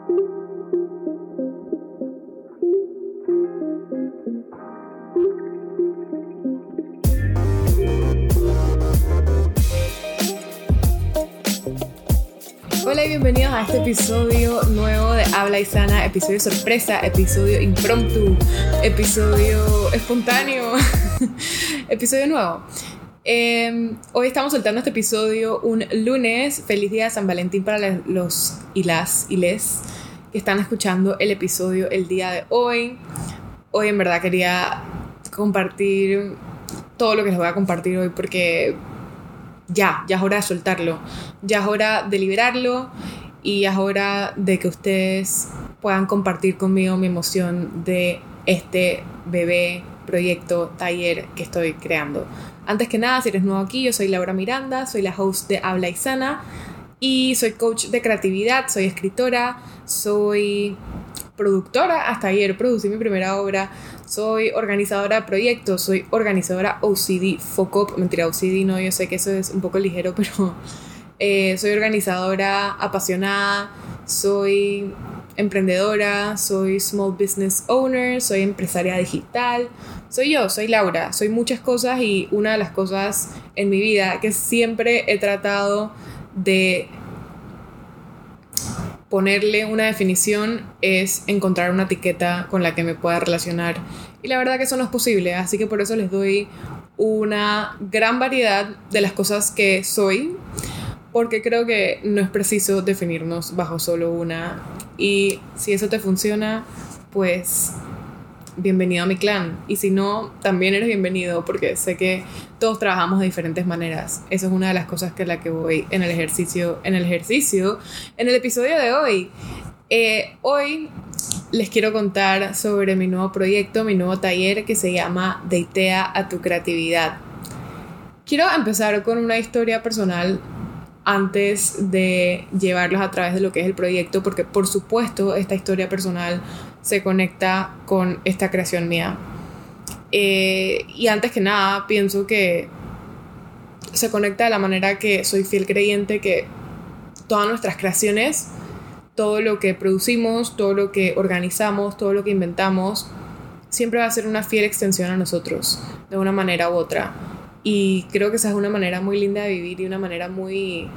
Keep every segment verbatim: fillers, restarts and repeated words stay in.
Hola y bienvenidos a este episodio nuevo de Habla y Sana, episodio sorpresa, episodio impromptu, episodio espontáneo, episodio nuevo. Eh, hoy estamos soltando este episodio un lunes. Feliz día de San Valentín para los y las y les que están escuchando el episodio el día de hoy. Hoy en verdad quería compartir todo lo que les voy a compartir hoy porque ya, ya es hora de soltarlo, ya es hora de liberarlo y ya es hora de que ustedes puedan compartir conmigo mi emoción de este bebé proyecto, taller que estoy creando. Antes que nada, si eres nuevo aquí, yo soy Laura Miranda, soy la host de Habla y Sana y soy coach de creatividad, soy escritora, soy productora, hasta ayer producí mi primera obra, soy organizadora de proyectos, soy organizadora O C D, Focop, mentira, O C D no, yo sé que eso es un poco ligero, pero eh, soy organizadora apasionada, soy emprendedora, soy small business owner, soy empresaria digital, soy yo, soy Laura, soy muchas cosas y una de las cosas en mi vida que siempre he tratado de ponerle una definición es encontrar una etiqueta con la que me pueda relacionar y la verdad que eso no es posible, así que por eso les doy una gran variedad de las cosas que soy, porque creo que no es preciso definirnos bajo solo una, y si eso te funciona, pues bienvenido a mi clan, y si no, también eres bienvenido, porque sé que todos trabajamos de diferentes maneras. Eso es una de las cosas que la que voy en el ejercicio, en el ejercicio, en el episodio de hoy. Eh, hoy les quiero contar sobre mi nuevo proyecto, mi nuevo taller que se llama Datea a tu creatividad. Quiero empezar con una historia personal antes de llevarlos a través de lo que es el proyecto, porque por supuesto esta historia personal se conecta con esta creación mía. Eh, y antes que nada, pienso que se conecta de la manera que soy fiel creyente que todas nuestras creaciones, todo lo que producimos, todo lo que organizamos, todo lo que inventamos, siempre va a ser una fiel extensión a nosotros, de una manera u otra. Y creo que esa es una manera muy linda de vivir y una manera muy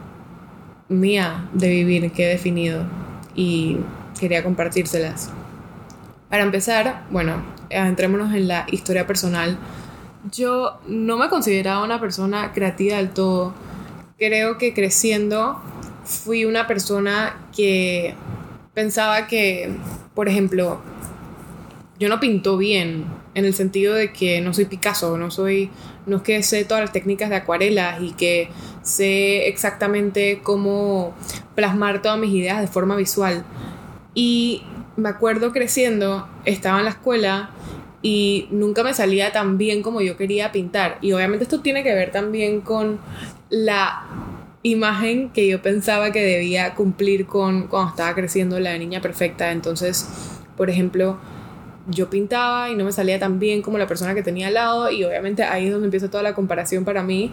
mía de vivir que he definido y quería compartírselas. Para empezar, bueno, entrémonos en la historia personal. Yo no me consideraba una persona creativa del todo. Creo que creciendo fui una persona que pensaba que, por ejemplo, yo no pinto bien, en el sentido de que no soy Picasso, no soy, no es que sé todas las técnicas de acuarelas y que sé exactamente cómo plasmar todas mis ideas de forma visual. Y me acuerdo creciendo, estaba en la escuela y nunca me salía tan bien como yo quería pintar. Y obviamente esto tiene que ver también con la imagen que yo pensaba que debía cumplir con cuando estaba creciendo, la de niña perfecta. Entonces, por ejemplo, yo pintaba y no me salía tan bien como la persona que tenía al lado, y obviamente ahí es donde empieza toda la comparación para mí,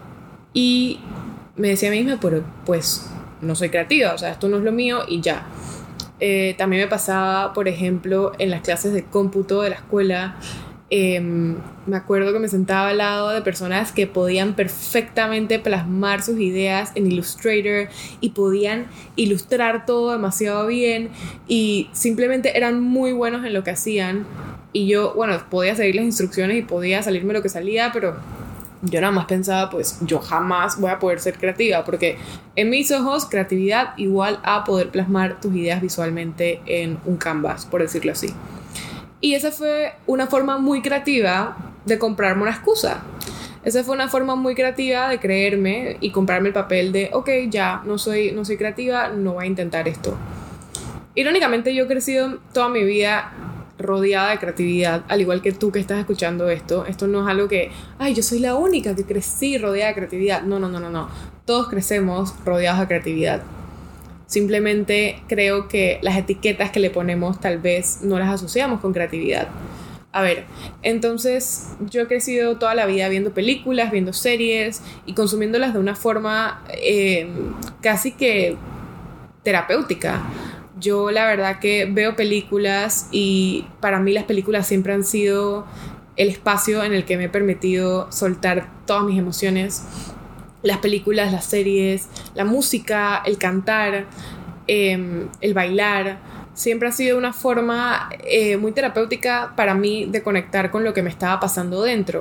y me decía a mí misma, pero pues no soy creativa, o sea, esto no es lo mío y ya. Eh, también me pasaba, por ejemplo, en las clases de cómputo de la escuela. Eh, me acuerdo que me sentaba al lado de personas que podían perfectamente plasmar sus ideas en Illustrator y podían ilustrar todo demasiado bien y simplemente eran muy buenos en lo que hacían, y yo, bueno, podía seguir las instrucciones y podía salirme lo que salía, pero yo nada más pensaba, pues yo jamás voy a poder ser creativa, porque en mis ojos creatividad igual a poder plasmar tus ideas visualmente en un canvas, por decirlo así. Y esa fue una forma muy creativa de comprarme una excusa. Esa fue una forma muy creativa de creerme y comprarme el papel de, ok, ya, no soy, no soy creativa, no voy a intentar esto. Irónicamente, yo he crecido toda mi vida rodeada de creatividad, al igual que tú que estás escuchando esto. Esto no es algo que, ay, yo soy la única que crecí rodeada de creatividad. No, no, no, no, no. Todos crecemos rodeados de creatividad. Simplemente creo que las etiquetas que le ponemos tal vez no las asociamos con creatividad. A ver, entonces yo he crecido toda la vida viendo películas, viendo series y consumiéndolas de una forma eh, casi que terapéutica. Yo la verdad que veo películas y para mí las películas siempre han sido el espacio en el que me he permitido soltar todas mis emociones. Las películas, las series, la música, el cantar, eh, el bailar, siempre ha sido una forma eh, muy terapéutica para mí de conectar con lo que me estaba pasando dentro.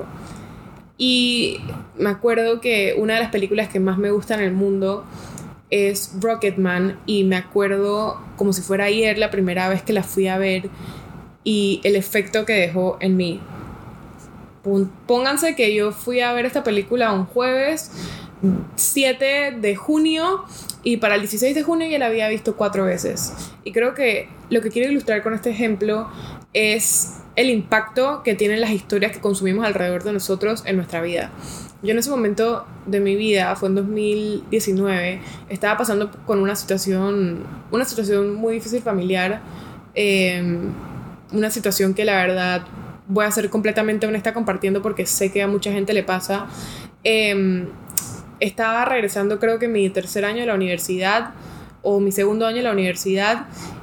Y me acuerdo que una de las películas que más me gusta en el mundo es Rocketman, y me acuerdo como si fuera ayer la primera vez que la fui a ver y el efecto que dejó en mí. Pónganse que yo fui a ver esta película un jueves siete de junio y para el dieciséis de junio ya la había visto cuatro veces. Y creo que lo que quiero ilustrar con este ejemplo es el impacto que tienen las historias que consumimos alrededor de nosotros en nuestra vida. Yo en ese momento de mi vida, fue en dos mil diecinueve, estaba pasando con una situación, una situación muy difícil familiar, eh, una situación que la verdad voy a ser completamente honesta compartiendo porque sé que a mucha gente le pasa. Eh, estaba regresando creo que mi tercer año de la universidad o mi segundo año de la universidad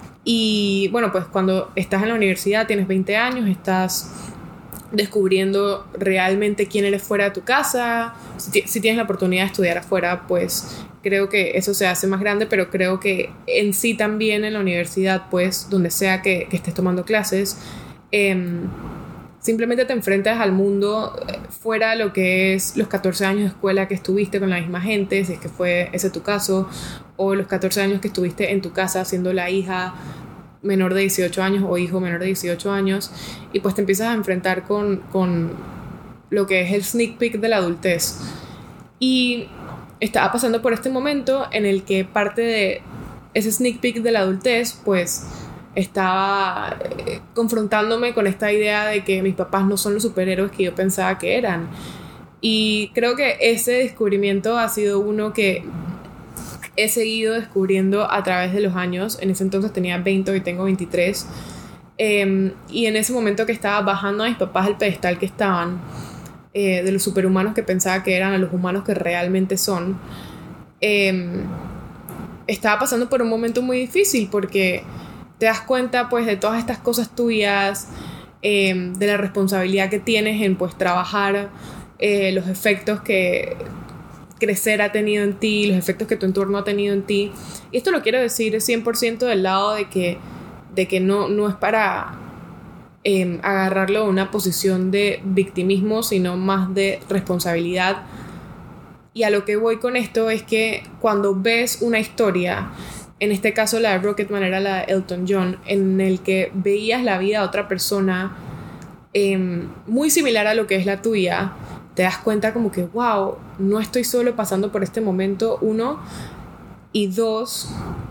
y bueno, pues cuando estás en la universidad tienes veinte años, estás descubriendo realmente quién eres fuera de tu casa. Si, si tienes la oportunidad de estudiar afuera, pues creo que eso se hace más grande, pero creo que en sí también en la universidad, pues donde sea que, que estés tomando clases, eh, simplemente te enfrentas al mundo fuera de lo que es los catorce años de escuela que estuviste con la misma gente, si es que fue ese tu caso, o los catorce años que estuviste en tu casa siendo la hija menor de dieciocho años o hijo menor de dieciocho años, y pues te empiezas a enfrentar con, con lo que es el sneak peek de la adultez. Y estaba pasando por este momento en el que parte de ese sneak peek de la adultez pues estaba eh, confrontándome con esta idea de que mis papás no son los superhéroes que yo pensaba que eran. Y creo que ese descubrimiento ha sido uno que he seguido descubriendo a través de los años. En ese entonces tenía veinte, hoy tengo veintitrés. Eh, y en ese momento que estaba bajando a mis papás del pedestal que estaban, eh, de los superhumanos que pensaba que eran a los humanos que realmente son, eh, estaba pasando por un momento muy difícil porque te das cuenta pues de todas estas cosas tuyas, eh, de la responsabilidad que tienes en pues trabajar, eh, los efectos que crecer ha tenido en ti, los efectos que tu entorno ha tenido en ti. Y esto lo quiero decir cien por ciento del lado de que, de que no, no es para eh, agarrarlo a una posición de victimismo, sino más de responsabilidad. Y a lo que voy con esto es que cuando ves una historia, en este caso la de Rocketman era la de Elton John, en el que veías la vida de otra persona eh, muy similar a lo que es la tuya, te das cuenta como que, wow, no estoy solo pasando por este momento, uno, y dos,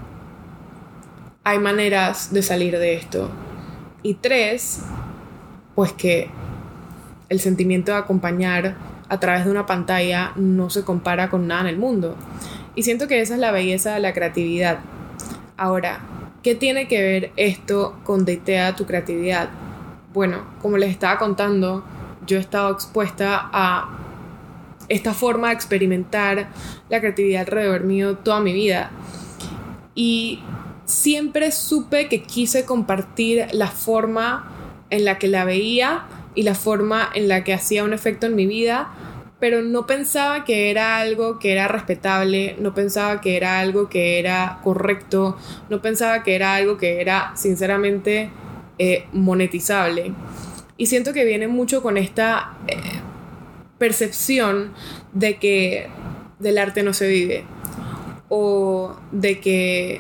hay maneras de salir de esto. Y tres, pues que el sentimiento de acompañar a través de una pantalla no se compara con nada en el mundo. Y siento que esa es la belleza de la creatividad. Ahora, ¿qué tiene que ver esto con datea tu creatividad? Bueno, como les estaba contando, yo he estado expuesta a esta forma de experimentar la creatividad alrededor mío toda mi vida. Y siempre supe que quise compartir la forma en la que la veía y la forma en la que hacía un efecto en mi vida, pero no pensaba que era algo que era respetable, no pensaba que era algo que era correcto, no pensaba que era algo que era sinceramente eh, monetizable. Y siento que viene mucho con esta eh, percepción de que del arte no se vive, o de que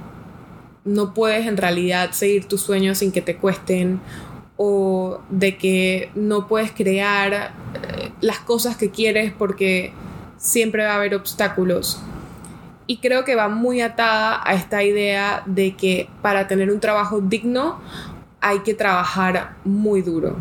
no puedes en realidad seguir tus sueños sin que te cuesten, o de que no puedes crear eh, las cosas que quieres porque siempre va a haber obstáculos. Y creo que va muy atada a esta idea de que para tener un trabajo digno hay que trabajar muy duro.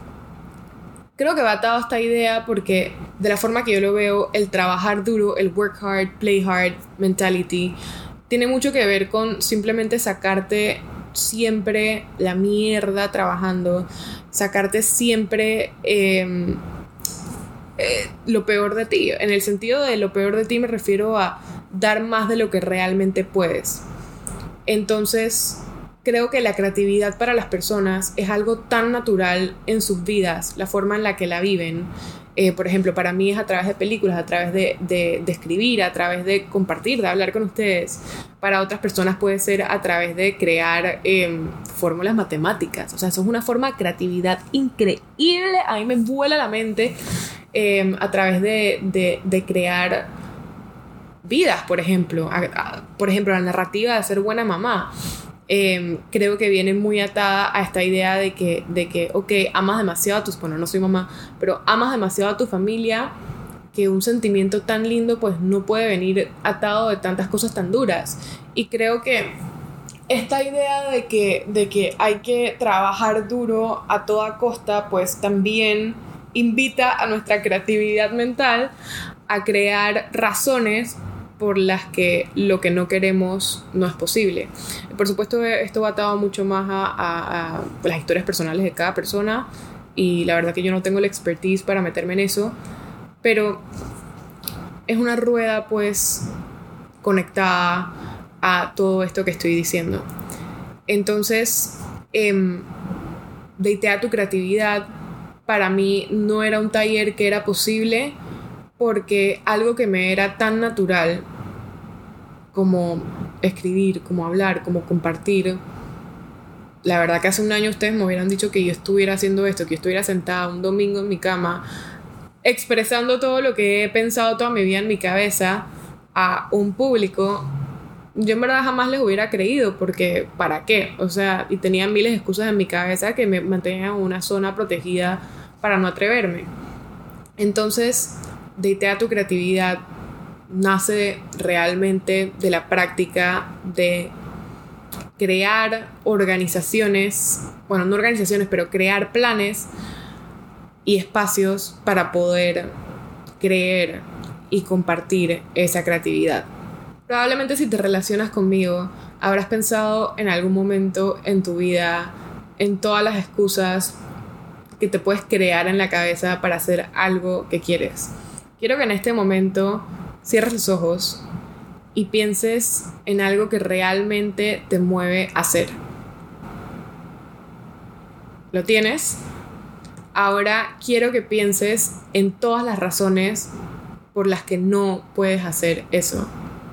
Creo que va atado a esta idea porque de la forma que yo lo veo, el trabajar duro, el work hard, play hard mentality, tiene mucho que ver con simplemente sacarte siempre la mierda trabajando, sacarte siempre eh, eh, lo peor de ti. En el sentido de lo peor de ti me refiero a dar más de lo que realmente puedes. Entonces, creo que la creatividad para las personas es algo tan natural en sus vidas, la forma en la que la viven. Eh, por ejemplo, para mí es a través de películas, a través de, de, de escribir, a través de compartir, de hablar con ustedes. Para otras personas puede ser a través de crear eh, fórmulas matemáticas. O sea, eso es una forma de creatividad increíble. A mí me vuela la mente eh, a través de, de, de crear vidas, por ejemplo. A, a, por ejemplo, la narrativa de ser buena mamá. Eh, creo que viene muy atada a esta idea de que, de que, ok, amas demasiado a tus, bueno, no soy mamá, pero amas demasiado a tu familia, que un sentimiento tan lindo pues no puede venir atado de tantas cosas tan duras. Y creo que esta idea de que, de que hay que trabajar duro a toda costa, pues también invita a nuestra creatividad mental a crear razones por las que lo que no queremos no es posible. Por supuesto, esto va atado mucho más a, a, a las historias personales de cada persona, y la verdad que yo no tengo la expertise para meterme en eso, pero es una rueda pues conectada a todo esto que estoy diciendo. Entonces, eh, Datea tu creatividad para mí no era un taller que era posible, porque algo que me era tan natural como escribir, como hablar, como compartir, la verdad que hace un año ustedes me hubieran dicho que yo estuviera haciendo esto, que yo estuviera sentada un domingo en mi cama expresando todo lo que he pensado toda mi vida en mi cabeza a un público, yo en verdad jamás les hubiera creído, porque ¿para qué? O sea, y tenía miles de excusas en mi cabeza que me mantenían en una zona protegida para no atreverme. Entonces, Datea tu creatividad nace realmente de la práctica de crear organizaciones, bueno, no organizaciones, pero crear planes y espacios para poder creer y compartir esa creatividad. Probablemente si te relacionas conmigo, habrás pensado en algún momento en tu vida en todas las excusas que te puedes crear en la cabeza para hacer algo que quieres. Quiero que en este momento cierres los ojos y pienses en algo que realmente te mueve a hacer. ¿Lo tienes? Ahora quiero que pienses en todas las razones por las que no puedes hacer eso.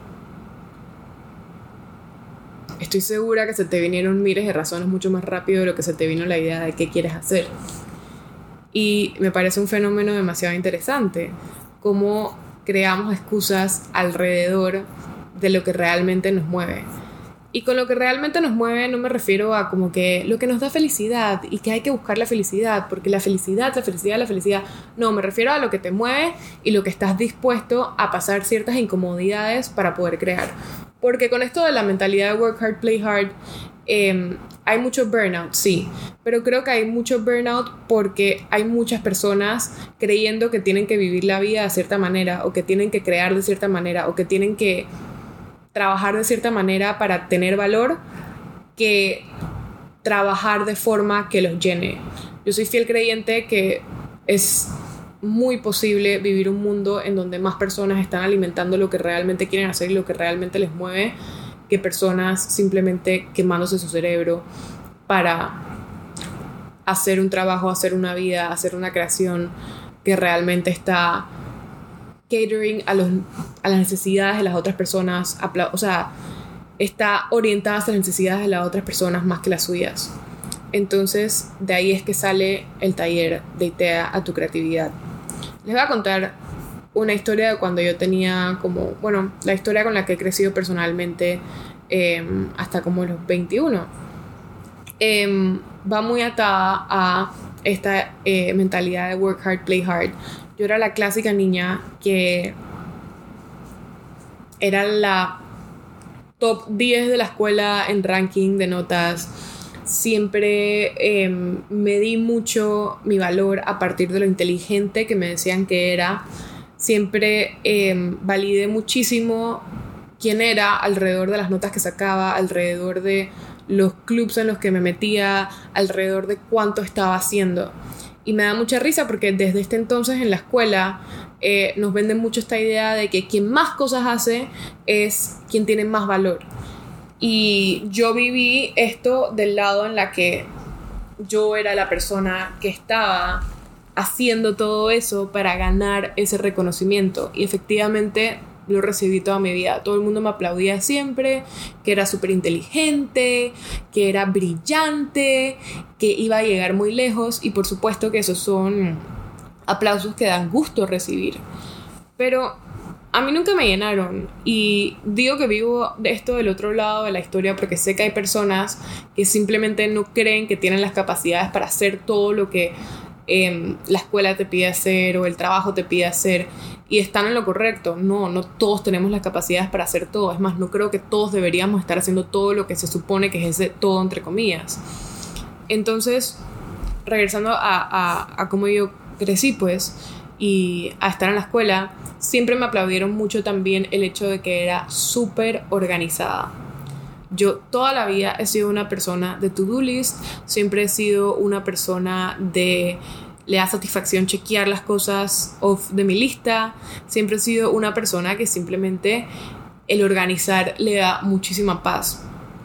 Estoy segura que se te vinieron miles de razones mucho más rápido de lo que se te vino la idea de qué quieres hacer. Y me parece un fenómeno demasiado interesante, cómo creamos excusas alrededor de lo que realmente nos mueve. Y con lo que realmente nos mueve no me refiero a como que lo que nos da felicidad y que hay que buscar la felicidad, porque la felicidad, la felicidad, la felicidad. No, me refiero a lo que te mueve y lo que estás dispuesto a pasar ciertas incomodidades para poder crear. Porque con esto de la mentalidad de work hard, play hard, eh, hay mucho burnout, sí, pero creo que hay mucho burnout porque hay muchas personas creyendo que tienen que vivir la vida de cierta manera, o que tienen que crear de cierta manera, o que tienen que trabajar de cierta manera para tener valor, que trabajar de forma que los llene. Yo soy fiel creyente que es muy posible vivir un mundo en donde más personas están alimentando lo que realmente quieren hacer y lo que realmente les mueve, que personas simplemente quemándose su cerebro para hacer un trabajo, hacer una vida, hacer una creación que realmente está catering a, los, a las necesidades de las otras personas, o sea, está orientada a las necesidades de las otras personas más que las suyas. Entonces, de ahí es que sale el taller Datea a tu creatividad. Les voy a contar una historia de cuando yo tenía como, bueno, la historia con la que he crecido personalmente eh, hasta como los veintiuno. Eh, va muy atada a esta eh, mentalidad de work hard, play hard. Yo era la clásica niña que era la top diez de la escuela en ranking de notas. Siempre eh, medí mucho mi valor a partir de lo inteligente que me decían que era. Siempre eh, validé muchísimo quién era alrededor de las notas que sacaba, alrededor de los clubs en los que me metía, alrededor de cuánto estaba haciendo. Y me da mucha risa porque desde este entonces en la escuela eh, nos venden mucho esta idea de que quien más cosas hace es quien tiene más valor. Y yo viví esto del lado en la que yo era la persona que estaba haciendo todo eso para ganar ese reconocimiento. Y efectivamente lo recibí toda mi vida. Todo el mundo me aplaudía siempre, que era súper inteligente, que era brillante, que iba a llegar muy lejos. Y por supuesto que esos son aplausos que dan gusto recibir. Pero a mí nunca me llenaron. Y digo que vivo de esto del otro lado de la historia porque sé que hay personas que simplemente no creen que tienen las capacidades para hacer todo lo que eh, la escuela te pide hacer o el trabajo te pide hacer, y están en lo correcto. No, no todos tenemos las capacidades para hacer todo. Es más, no creo que todos deberíamos estar haciendo todo lo que se supone que es ese todo entre comillas. Entonces, regresando a, a, a cómo yo crecí, pues, y a estar en la escuela, siempre me aplaudieron mucho también el hecho de que era súper organizada. Yo toda la vida he sido una persona de to-do list, siempre he sido una persona de le da satisfacción chequear las cosas off de mi lista, siempre he sido una persona que simplemente el organizar le da muchísima paz.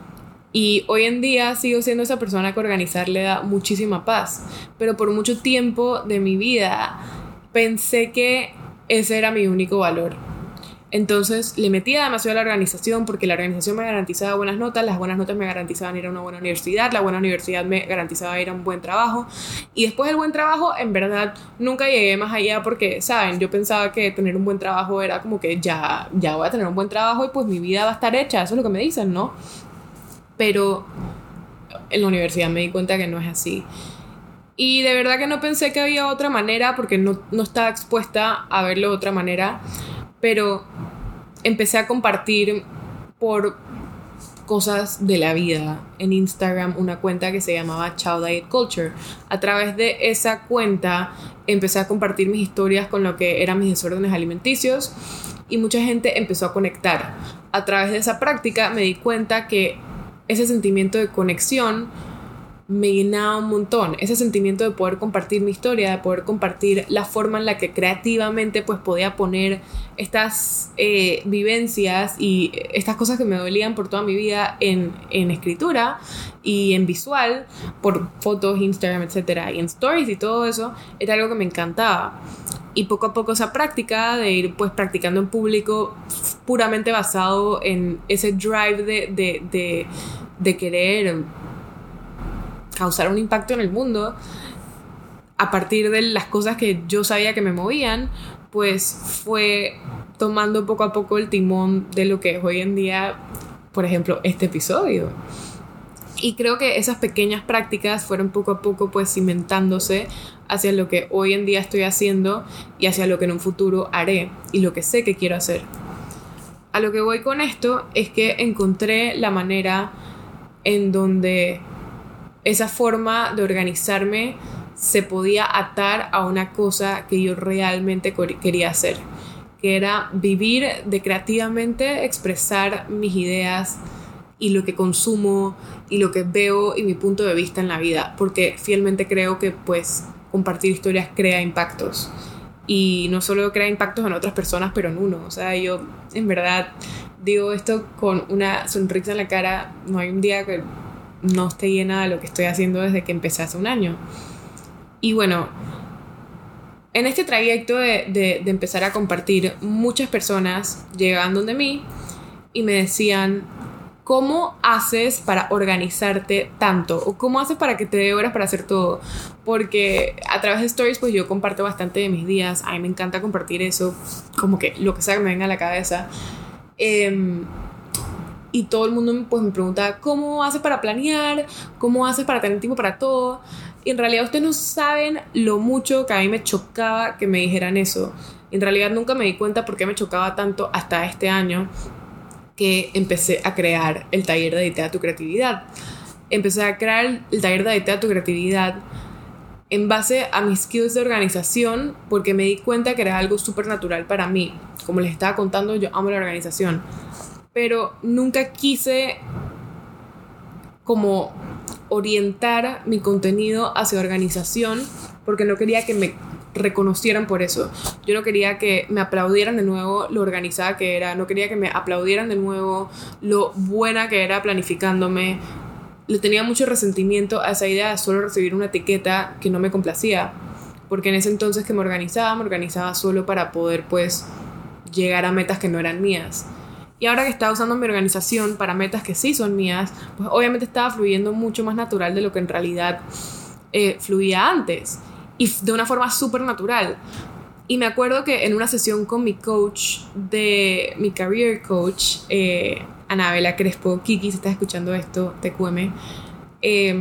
Y hoy en día sigo siendo esa persona que organizar le da muchísima paz, pero por mucho tiempo de mi vida pensé que ese era mi único valor. Entonces le metía demasiado a la organización porque la organización me garantizaba buenas notas, las buenas notas me garantizaban ir a una buena universidad, la buena universidad me garantizaba ir a un buen trabajo, y después del buen trabajo en verdad nunca llegué más allá porque, ¿saben? Yo pensaba que tener un buen trabajo era como que ya, ya voy a tener un buen trabajo y pues mi vida va a estar hecha, eso es lo que me dicen, ¿no? Pero en la universidad me di cuenta que no es así. Y de verdad que no pensé que había otra manera porque no, no estaba expuesta a verlo de otra manera. Pero empecé a compartir por cosas de la vida en Instagram una cuenta que se llamaba Chao Diet Culture. A través de esa cuenta empecé a compartir mis historias con lo que eran mis desórdenes alimenticios y mucha gente empezó a conectar. A través de esa práctica me di cuenta que ese sentimiento de conexión me llenaba un montón, ese sentimiento de poder compartir mi historia, de poder compartir la forma en la que creativamente pues podía poner estas eh, vivencias y estas cosas que me dolían por toda mi vida en, en escritura y en visual, por fotos, Instagram, etcétera, y en stories y todo eso, era algo que me encantaba. Y poco a poco esa práctica de ir pues practicando en público puramente basado en ese drive de, de, de, de querer causar un impacto en el mundo a partir de las cosas que yo sabía que me movían, pues fue tomando poco a poco el timón de lo que es hoy en día, por ejemplo, este episodio. Y creo que esas pequeñas prácticas fueron poco a poco pues cimentándose hacia lo que hoy en día estoy haciendo y hacia lo que en un futuro haré y lo que sé que quiero hacer. A lo que voy con esto es que encontré la manera en donde esa forma de organizarme se podía atar a una cosa que yo realmente quería hacer, que era vivir de creativamente expresar mis ideas y lo que consumo y lo que veo y mi punto de vista en la vida, porque fielmente creo que pues compartir historias crea impactos, y no solo crea impactos en otras personas pero en uno. O sea, yo en verdad digo esto con una sonrisa en la cara, no hay un día que no esté llena de lo que estoy haciendo desde que empecé hace un año. Y bueno, en este trayecto de, de, de empezar a compartir, muchas personas llegaban donde mí y me decían: ¿cómo haces para organizarte tanto? ¿O cómo haces para que te dé horas para hacer todo? Porque a través de stories pues yo comparto bastante de mis días. A mí me encanta compartir eso, como que lo que sea que me venga a la cabeza. Eh, y todo el mundo pues me pregunta: ¿cómo haces para planear? ¿Cómo haces para tener tiempo para todo? Y en realidad ustedes no saben lo mucho que a mí me chocaba que me dijeran eso. En realidad nunca me di cuenta por qué me chocaba tanto hasta este año, que empecé a crear el taller de Editea tu creatividad. Empecé a crear el taller de Editea tu creatividad en base a mis skills de organización, porque me di cuenta que era algo súper natural para mí. Como les estaba contando, yo amo la organización, pero nunca quise como orientar mi contenido hacia organización, porque no quería que me reconocieran por eso. Yo no quería que me aplaudieran de nuevo lo organizada que era, no quería que me aplaudieran de nuevo lo buena que era planificándome. Le tenía mucho resentimiento a esa idea de solo recibir una etiqueta que no me complacía, porque en ese entonces que me organizaba, me organizaba solo para poder pues llegar a metas que no eran mías. Y ahora que estaba usando mi organización para metas que sí son mías, pues obviamente estaba fluyendo mucho más natural de lo que en realidad eh, fluía antes. Y de una forma súper natural. Y me acuerdo que en una sesión con mi coach, de mi career coach, eh, Anabela Crespo, Kiki, si estás escuchando esto, T Q M, eh,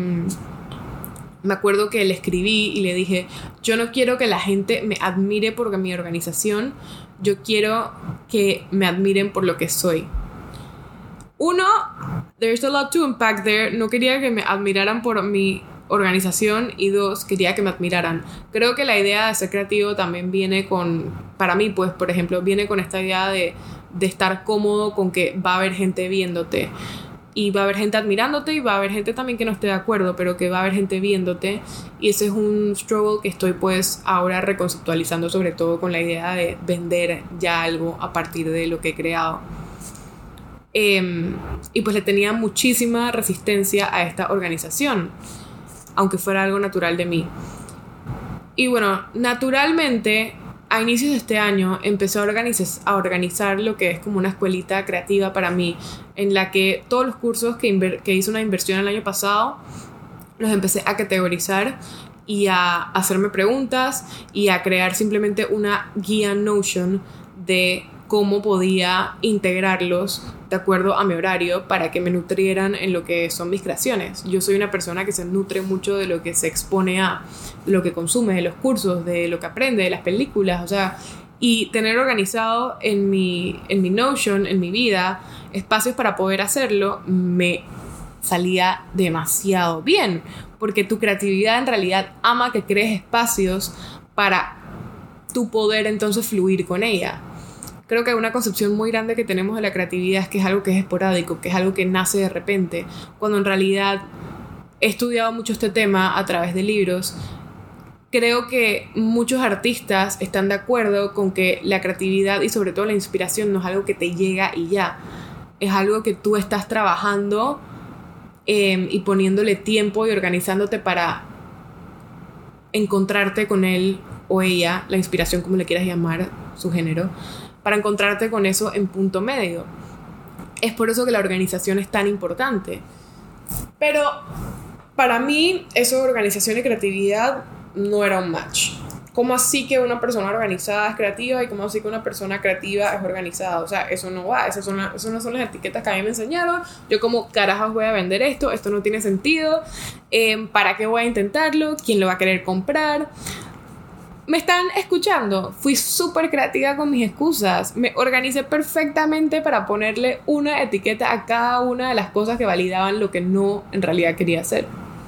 me acuerdo que le escribí y le dije, yo no quiero que la gente me admire por mi organización, yo quiero que me admiren por lo que soy. Uno, there's a lot to unpack there. No quería que me admiraran por mi organización, y dos, quería que me admiraran. Creo que la idea de ser creativo también viene con, para mí pues, por ejemplo, viene con esta idea de, de estar cómodo con que va a haber gente viéndote. Y va a haber gente admirándote y va a haber gente también que no esté de acuerdo, pero que va a haber gente viéndote. Y ese es un struggle que estoy pues ahora reconceptualizando, sobre todo con la idea de vender ya algo a partir de lo que he creado. Eh, y pues le tenía muchísima resistencia a esta organización, aunque fuera algo natural de mí. Y bueno, naturalmente, a inicios de este año empecé a organizar, a organizar lo que es como una escuelita creativa para mí, en la que todos los cursos que, inver- que hice una inversión el año pasado, los empecé a categorizar y a hacerme preguntas y a crear simplemente una guía Notion de cómo podía integrarlos de acuerdo a mi horario para que me nutrieran en lo que son mis creaciones. Yo soy una persona que se nutre mucho de lo que se expone a, de lo que consume, de los cursos, de lo que aprende, de las películas, o sea, y tener organizado en mi, en mi Notion, en mi vida, espacios para poder hacerlo, me salía demasiado bien, porque tu creatividad en realidad ama que crees espacios para tu poder entonces fluir con ella. Creo que una concepción muy grande que tenemos de la creatividad es que es algo que es esporádico, que es algo que nace de repente, cuando en realidad he estudiado mucho este tema a través de libros. Creo que muchos artistas están de acuerdo con que la creatividad y sobre todo la inspiración no es algo que te llega y ya, es algo que tú estás trabajando eh, y poniéndole tiempo y organizándote para encontrarte con él o ella, la inspiración como le quieras llamar, su género, para encontrarte con eso en punto medio. Es por eso que la organización es tan importante. Pero para mí eso de organización y creatividad no era un match. ¿Cómo así que una persona organizada es creativa y cómo así que una persona creativa es organizada? O sea, eso no va, esas son, la, esas no son las etiquetas que a mí me enseñaron. Yo como carajos voy a vender esto, esto no tiene sentido, eh, ¿para qué voy a intentarlo? ¿Quién lo va a querer comprar? ¿Me están escuchando? Fui súper creativa con mis excusas. Me organicé perfectamente para ponerle una etiqueta a cada una de las cosas que validaban lo que no en realidad quería hacer.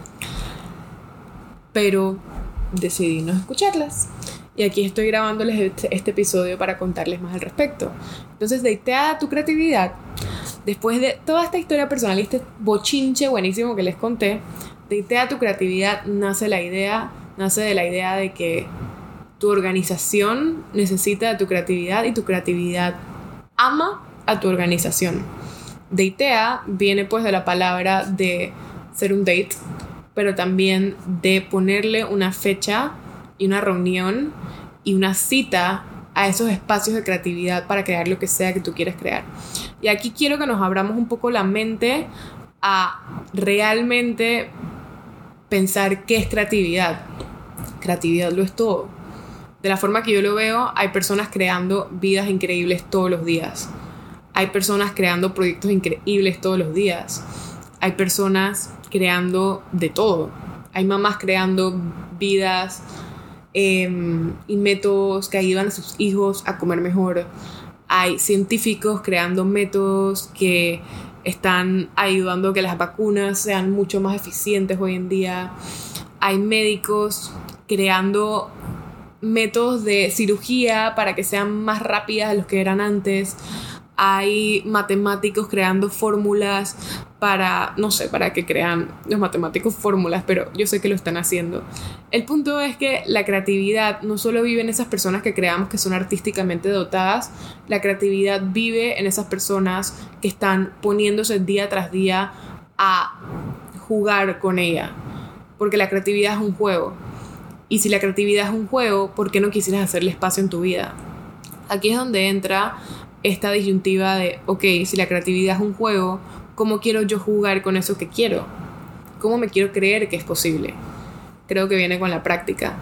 Pero decidí no escucharlas. Y aquí estoy grabándoles este, este episodio para contarles más al respecto. Entonces, deitea tu creatividad. Después de toda esta historia personal y este bochinche buenísimo que les conté, deitea tu creatividad, nace la idea, nace de la idea de que tu organización necesita de tu creatividad y tu creatividad ama a tu organización. Datea viene pues de la palabra de ser un date, pero también de ponerle una fecha y una reunión y una cita a esos espacios de creatividad para crear lo que sea que tú quieres crear. Y aquí quiero que nos abramos un poco la mente a realmente pensar qué es creatividad. Creatividad lo es todo. De la forma que yo lo veo, hay personas creando vidas increíbles todos los días. Hay personas creando proyectos increíbles todos los días. Hay personas creando de todo. Hay mamás creando vidas eh, y métodos que ayudan a sus hijos a comer mejor. Hay científicos creando métodos que están ayudando a que las vacunas sean mucho más eficientes hoy en día. Hay médicos creando métodos de cirugía para que sean más rápidas de los que eran antes. Hay matemáticos creando fórmulas para, no sé, para que crean los matemáticos fórmulas, pero yo sé que lo están haciendo. El punto es que la creatividad no solo vive en esas personas que creamos que son artísticamente dotadas, la creatividad vive en esas personas que están poniéndose día tras día a jugar con ella, porque la creatividad es un juego. Y si la creatividad es un juego, ¿por qué no quisieras hacerle espacio en tu vida? Aquí es donde entra esta disyuntiva de, ok, si la creatividad es un juego, ¿cómo quiero yo jugar con eso que quiero? ¿Cómo me quiero creer que es posible? Creo que viene con la práctica.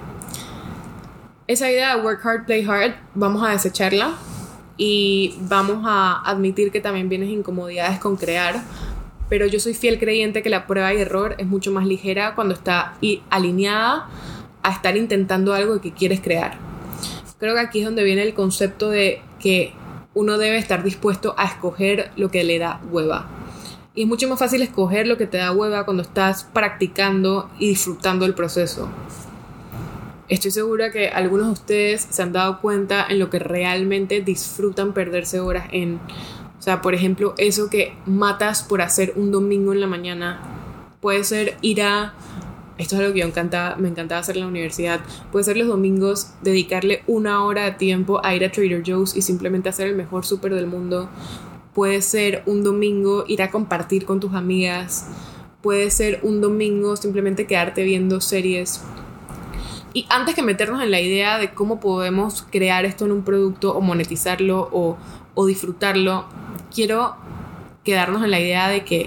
Esa idea de work hard, play hard, vamos a desecharla y vamos a admitir que también vienen incomodidades con crear, pero yo soy fiel creyente que la prueba y error es mucho más ligera cuando está alineada a estar intentando algo que quieres crear. Creo que aquí es donde viene el concepto de que uno debe estar dispuesto a escoger lo que le da hueva. Y es mucho más fácil escoger lo que te da hueva cuando estás practicando y disfrutando el proceso. Estoy segura que algunos de ustedes se han dado cuenta en lo que realmente disfrutan perderse horas en. O sea, por ejemplo, eso que matas por hacer un domingo en la mañana. Puede ser ir a... Esto es algo que yo encantaba, me encantaba hacer en la universidad. Puede ser los domingos dedicarle una hora de tiempo a ir a Trader Joe's y simplemente hacer el mejor súper del mundo. Puede ser un domingo ir a compartir con tus amigas. Puede ser un domingo simplemente quedarte viendo series. Y antes que meternos en la idea de cómo podemos crear esto en un producto o monetizarlo o, o disfrutarlo, quiero quedarnos en la idea de que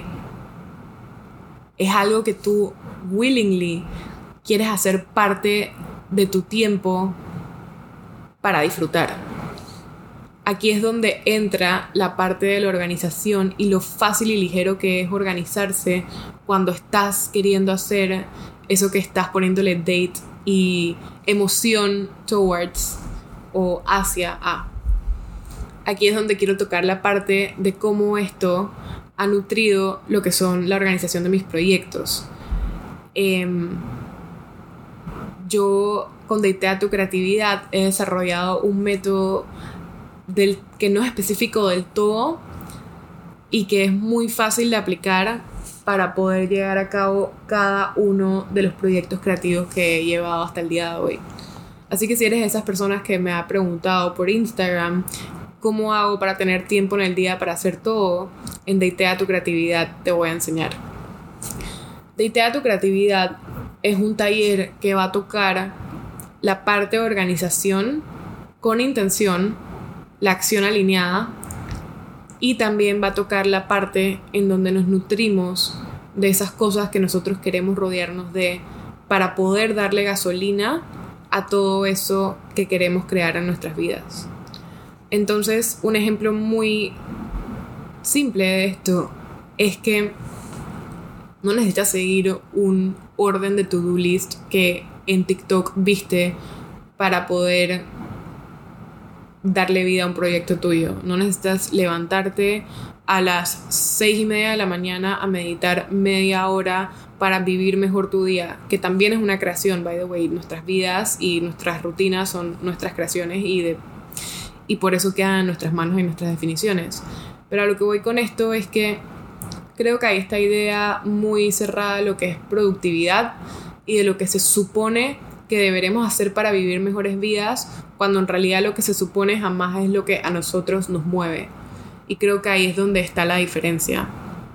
es algo que tú willingly quieres hacer parte de tu tiempo para disfrutar. Aquí es donde entra la parte de la organización y lo fácil y ligero que es organizarse cuando estás queriendo hacer eso que estás poniéndole date y emoción towards o hacia a. Aquí es donde quiero tocar la parte de cómo esto ha nutrido lo que son la organización de mis proyectos. Eh, yo con Datea tu creatividad he desarrollado un método del, que no es específico del todo y que es muy fácil de aplicar para poder llevar a cabo cada uno de los proyectos creativos que he llevado hasta el día de hoy. Así que si eres de esas personas que me ha preguntado por Instagram cómo hago para tener tiempo en el día para hacer todo, en Datea tu creatividad te voy a enseñar. Datea tu creatividad es un taller que va a tocar la parte de organización con intención, la acción alineada, y también va a tocar la parte en donde nos nutrimos de esas cosas que nosotros queremos rodearnos de para poder darle gasolina a todo eso que queremos crear en nuestras vidas. Entonces, un ejemplo muy simple de esto es que no necesitas seguir un orden de to-do list que en TikTok viste para poder darle vida a un proyecto tuyo. No necesitas levantarte a las seis y media de la mañana a meditar media hora para vivir mejor tu día, que también es una creación, by the way. Nuestras vidas y nuestras rutinas son nuestras creaciones y, de, y por eso quedan en nuestras manos y nuestras definiciones. Pero a lo que voy con esto es que creo que hay esta idea muy cerrada de lo que es productividad y de lo que se supone que deberemos hacer para vivir mejores vidas, cuando en realidad lo que se supone jamás es lo que a nosotros nos mueve. Y creo que ahí es donde está la diferencia.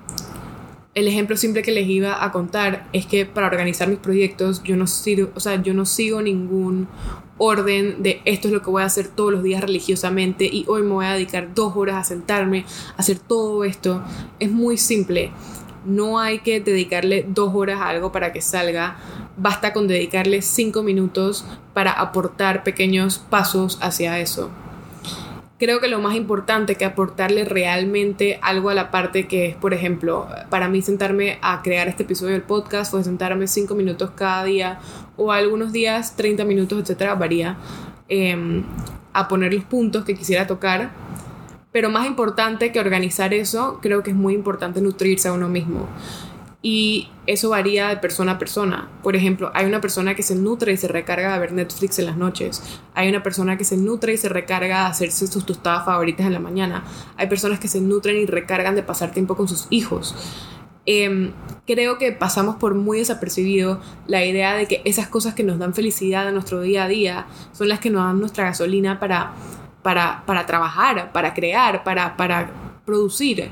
El ejemplo simple que les iba a contar es que para organizar mis proyectos yo no sigo, o sea, yo no sigo ningún orden de esto es lo que voy a hacer todos los días religiosamente y hoy me voy a dedicar dos horas a sentarme a hacer todo esto. Es muy simple. No hay que dedicarle dos horas a algo para que salga. Basta con dedicarle cinco minutos para aportar pequeños pasos hacia eso. Creo que lo más importante que aportarle realmente algo a la parte que es, por ejemplo, para mí sentarme a crear este episodio del podcast fue sentarme cinco minutos cada día o algunos días treinta minutos, etcétera, varía, eh, a poner los puntos que quisiera tocar. Pero más importante que organizar eso, creo que es muy importante nutrirse a uno mismo. Y eso varía de persona a persona. Por ejemplo, hay una persona que se nutre y se recarga de ver Netflix en las noches. Hay una persona que se nutre y se recarga de hacerse sus tostadas favoritas en la mañana. Hay personas que se nutren y recargan de pasar tiempo con sus hijos. Eh, creo que pasamos por muy desapercibido la idea de que esas cosas que nos dan felicidad en nuestro día a día son las que nos dan nuestra gasolina para, para, para trabajar, para crear, para, para producir.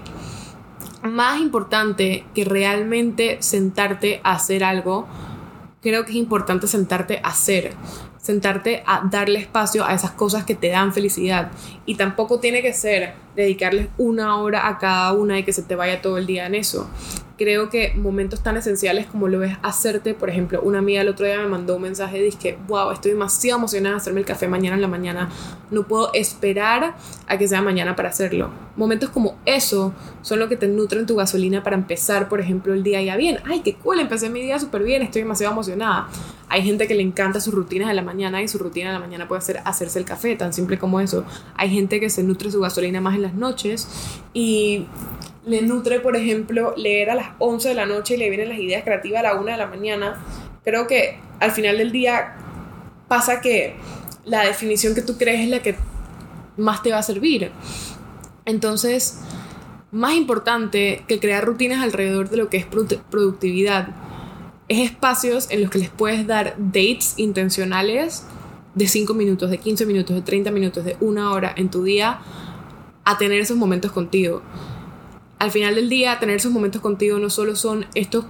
Más importante que realmente sentarte a hacer algo, creo que es importante sentarte a hacer, sentarte a darle espacio a esas cosas que te dan felicidad. Y tampoco tiene que ser dedicarles una hora a cada una y que se te vaya todo el día en eso. Creo que momentos tan esenciales como lo es hacerte, por ejemplo, una amiga el otro día me mandó un mensaje y dije, wow, estoy demasiado emocionada de hacerme el café mañana en la mañana, no puedo esperar a que sea mañana para hacerlo. Momentos como eso son lo que te nutren tu gasolina para empezar, por ejemplo, el día ya bien. Ay, qué cool, empecé mi día súper bien, estoy demasiado emocionada. Hay gente que le encanta sus rutinas de la mañana y su rutina de la mañana puede ser hacerse el café, tan simple como eso. Hay gente que se nutre su gasolina más en las noches y le nutre, por ejemplo, leer a las once de la noche y le vienen las ideas creativas a la una de la mañana. Creo que al final del día pasa que la definición que tú crees es la que más te va a servir. Entonces, más importante que crear rutinas alrededor de lo que es productividad es espacios en los que les puedes dar dates intencionales de cinco minutos, de quince minutos, de treinta minutos, de una hora en tu día a tener esos momentos contigo. Al final del día, tener esos momentos contigo no solo son estos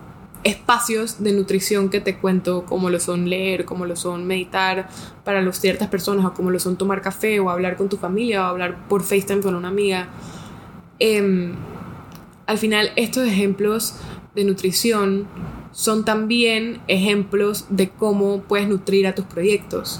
espacios de nutrición que te cuento, como lo son leer, como lo son meditar para los, ciertas personas, o como lo son tomar café, o hablar con tu familia, o hablar por FaceTime con una amiga. Eh, al final, estos ejemplos de nutrición son también ejemplos de cómo puedes nutrir a tus proyectos.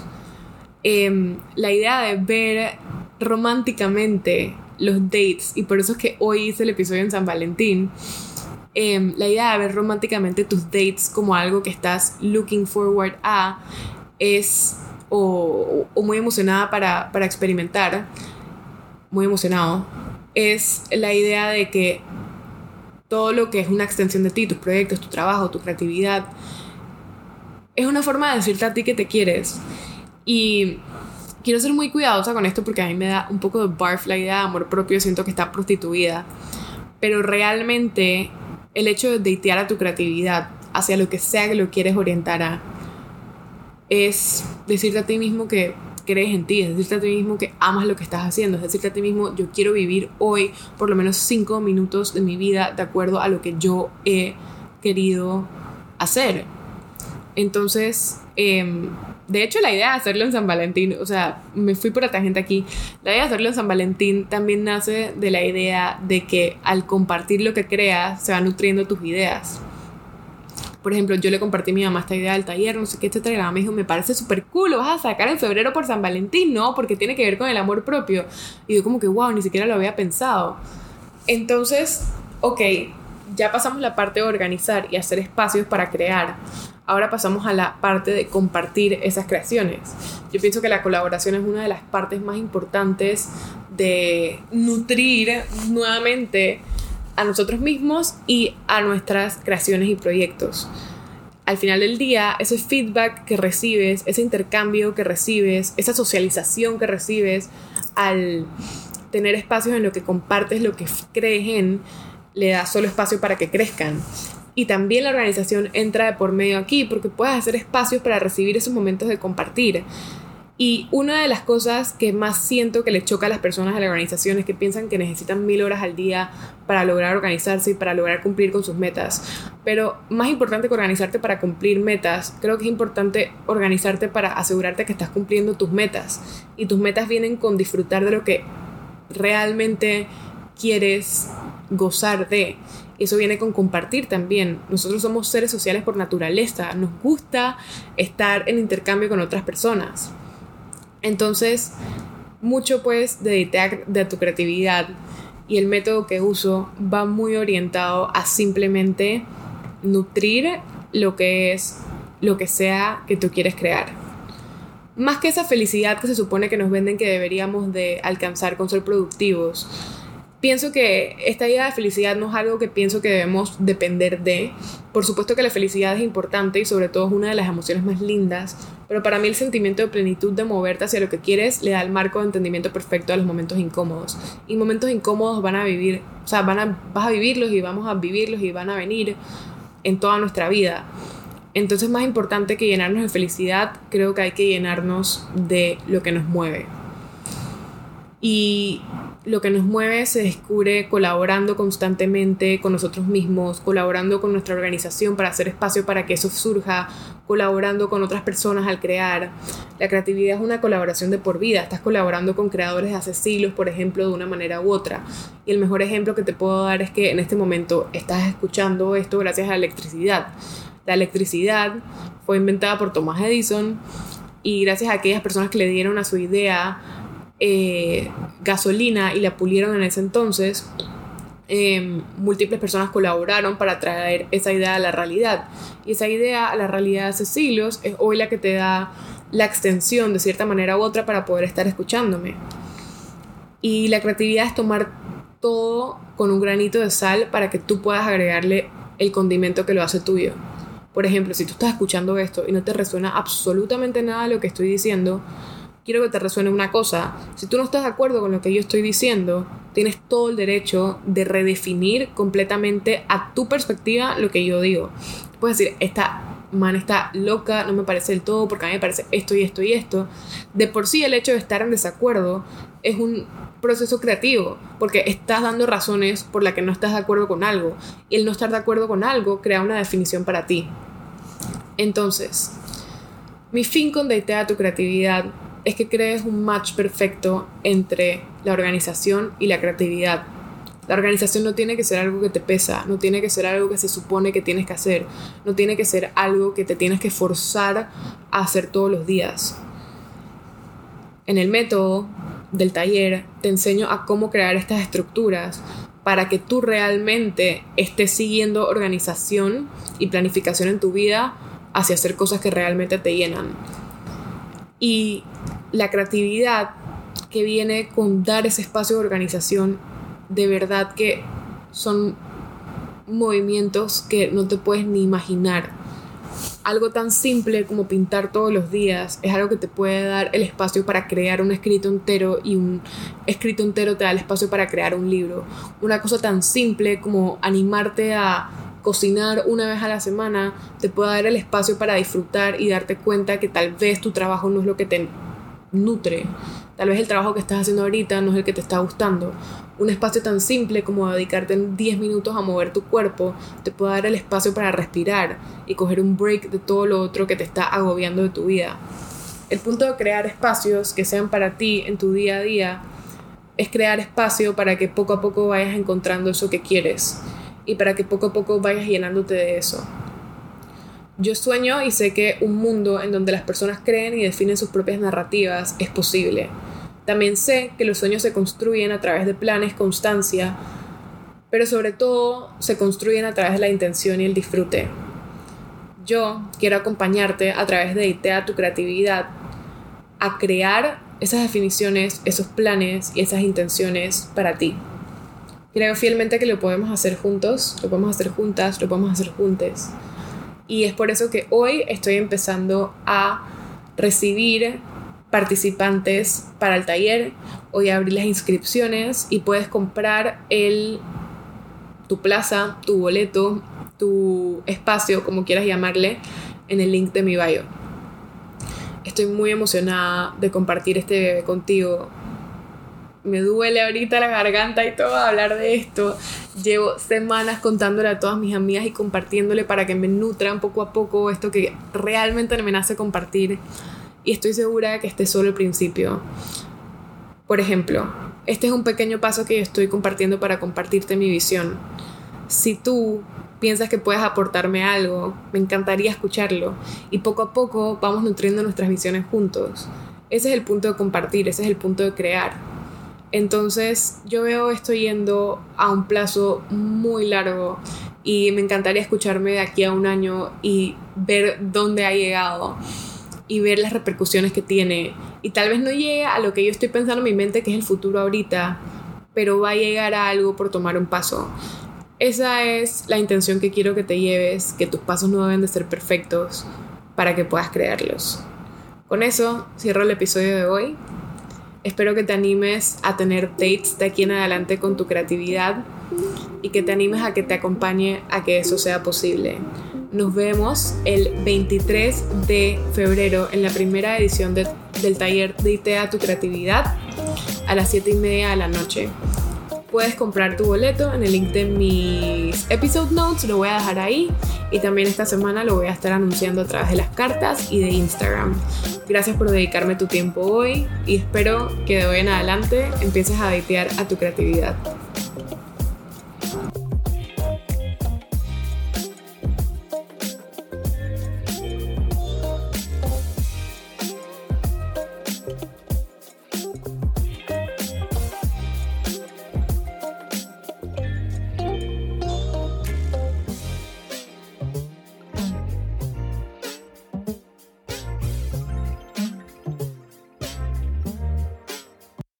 Eh, la idea de ver románticamente los dates, y por eso es que hoy hice el episodio en San Valentín, eh, la idea de ver románticamente tus dates como algo que estás looking forward a es o, o muy emocionada para, para experimentar, muy emocionado, es la idea de que todo lo que es una extensión de ti, tus proyectos, tu trabajo, tu creatividad, es una forma de decirte a ti que te quieres. Y quiero ser muy cuidadosa con esto porque a mí me da un poco de barf la idea de amor propio, siento que está prostituida, pero realmente el hecho de datear a tu creatividad hacia lo que sea que lo quieres orientar a es decirte a ti mismo que crees en ti, es decirte a ti mismo que amas lo que estás haciendo, es decirte a ti mismo, yo quiero vivir hoy por lo menos cinco minutos de mi vida de acuerdo a lo que yo he querido hacer. Entonces, eh, de hecho, la idea de hacerlo en San Valentín, o sea, me fui por la tangente aquí, la idea de hacerlo en San Valentín también nace de la idea de que al compartir lo que creas, se van nutriendo tus ideas. Por ejemplo, yo le compartí a mi mamá esta idea del taller, no sé qué, etcétera, y la mamá me dijo, me parece súper cool, lo vas a sacar en febrero por San Valentín, ¿no? Porque tiene que ver con el amor propio. Y yo como que, wow, ni siquiera lo había pensado. Entonces, ok, ya pasamos la parte de organizar y hacer espacios para crear. Ahora pasamos a la parte de compartir esas creaciones. Yo pienso que la colaboración es una de las partes más importantes de nutrir nuevamente a nosotros mismos y a nuestras creaciones y proyectos. Al final del día, ese feedback que recibes, ese intercambio que recibes, esa socialización que recibes al tener espacios en los que compartes lo que crees en, le da solo espacio para que crezcan. Y también la organización entra de por medio aquí, porque puedes hacer espacios para recibir esos momentos de compartir. Y una de las cosas que más siento que le choca a las personas de la organización es que piensan que necesitan mil horas al día para lograr organizarse y para lograr cumplir con sus metas. Pero más importante que organizarte para cumplir metas, creo que es importante organizarte para asegurarte que estás cumpliendo tus metas. Y tus metas vienen con disfrutar de lo que realmente quieres gozar de. Eso viene con compartir también. Nosotros somos seres sociales por naturaleza. Nos gusta estar en intercambio con otras personas. Entonces, mucho pues de, de, de tu creatividad y el método que uso va muy orientado a simplemente nutrir lo que es, lo que sea que tú quieres crear. Más que esa felicidad que se supone que nos venden que deberíamos de alcanzar con ser productivos, pienso que esta idea de felicidad no es algo que pienso que debemos depender de. Por supuesto que la felicidad es importante y sobre todo es una de las emociones más lindas, pero para mí el sentimiento de plenitud de moverte hacia lo que quieres le da el marco de entendimiento perfecto a los momentos incómodos. Y momentos incómodos van a vivir, o sea, van a, vas a vivirlos y vamos a vivirlos y van a venir en toda nuestra vida. Entonces, más importante que llenarnos de felicidad, creo que hay que llenarnos de lo que nos mueve. Y lo que nos mueve se descubre colaborando constantemente con nosotros mismos, colaborando con nuestra organización para hacer espacio para que eso surja, colaborando con otras personas al crear. La creatividad es una colaboración de por vida. Estás colaborando con creadores de hace siglos, por ejemplo, de una manera u otra. Y el mejor ejemplo que te puedo dar es que en este momento estás escuchando esto gracias a la electricidad. La electricidad fue inventada por Thomas Edison y gracias a aquellas personas que le dieron a su idea eh, gasolina y la pulieron en ese entonces, eh, múltiples personas colaboraron para traer esa idea a la realidad. Y esa idea a la realidad hace siglos es hoy la que te da la extensión de cierta manera u otra para poder estar escuchándome. Y la creatividad es tomar todo con un granito de sal para que tú puedas agregarle el condimento que lo hace tuyo. Por ejemplo, si tú estás escuchando esto y no te resuena absolutamente nada de lo que estoy diciendo, quiero que te resuene una cosa. Si tú no estás de acuerdo con lo que yo estoy diciendo, tienes todo el derecho de redefinir completamente a tu perspectiva lo que yo digo. Puedes decir, esta man está loca, no me parece del todo, porque a mí me parece esto y esto y esto. De por sí el hecho de estar en desacuerdo es un proceso creativo, porque estás dando razones por las que no estás de acuerdo con algo, y el no estar de acuerdo con algo crea una definición para ti. Entonces, mi fin con Datea tu creatividad es que crees un match perfecto entre la organización y la creatividad. La organización no tiene que ser algo que te pesa, no tiene que ser algo que se supone que tienes que hacer, no tiene que ser algo que te tienes que forzar a hacer todos los días. En el método del taller te enseño a cómo crear estas estructuras para que tú realmente estés siguiendo organización y planificación en tu vida hacia hacer cosas que realmente te llenan. Y la creatividad que viene con dar ese espacio de organización, de verdad que son movimientos que no te puedes ni imaginar. Algo tan simple como pintar todos los días es algo que te puede dar el espacio para crear un escrito entero, y un escrito entero te da el espacio para crear un libro. Una cosa tan simple como animarte a cocinar una vez a la semana te puede dar el espacio para disfrutar y darte cuenta que tal vez tu trabajo no es lo que te nutre. Tal vez el trabajo que estás haciendo ahorita no es el que te está gustando. Un espacio tan simple como dedicarte diez minutos a mover tu cuerpo te puede dar el espacio para respirar y coger un break de todo lo otro que te está agobiando de tu vida. El punto de crear espacios que sean para ti en tu día a día es crear espacio para que poco a poco vayas encontrando eso que quieres y para que poco a poco vayas llenándote de eso. Yo sueño y sé que un mundo en donde las personas creen y definen sus propias narrativas es posible. También sé que los sueños se construyen a través de planes, constancia, pero sobre todo se construyen a través de la intención y el disfrute. Yo quiero acompañarte a través de Datea tu creatividad a crear esas definiciones, esos planes y esas intenciones para ti. Creo fielmente que lo podemos hacer juntos, lo podemos hacer juntas, lo podemos hacer juntes. Y es por eso que hoy estoy empezando a recibir participantes para el taller. Hoy abrí las inscripciones y puedes comprar el, tu plaza, tu boleto, tu espacio, como quieras llamarle, en el link de mi bio. Estoy muy emocionada de compartir este bebé contigo. Me duele ahorita la garganta y todo hablar de esto. Llevo semanas contándole a todas mis amigas y compartiéndole para que me nutran poco a poco esto que realmente me nace compartir. Y estoy segura de que este es solo el principio. Por ejemplo, este es un pequeño paso que yo estoy compartiendo para compartirte mi visión. Si tú piensas que puedes aportarme algo, me encantaría escucharlo. Y poco a poco vamos nutriendo nuestras visiones juntos. Ese es el punto de compartir, ese es el punto de crear. Entonces yo veo esto yendo a un plazo muy largo y me encantaría escucharme de aquí a un año y ver dónde ha llegado y ver las repercusiones que tiene. Y tal vez no llegue a lo que yo estoy pensando en mi mente, que es el futuro ahorita, pero va a llegar a algo por tomar un paso. Esa es la intención que quiero que te lleves, que tus pasos no deben de ser perfectos para que puedas crearlos. Con eso cierro el episodio de hoy. Espero que te animes a tener dates de aquí en adelante con tu creatividad y que te animes a que te acompañe a que eso sea posible. Nos vemos el veintitrés de febrero en la primera edición de, del taller de Idea tu creatividad a las siete y media de la noche. Puedes comprar tu boleto en el link de mis episode notes, lo voy a dejar ahí, y también esta semana lo voy a estar anunciando a través de las cartas y de Instagram. Gracias por dedicarme tu tiempo hoy y espero que de hoy en adelante empieces a datear a tu creatividad.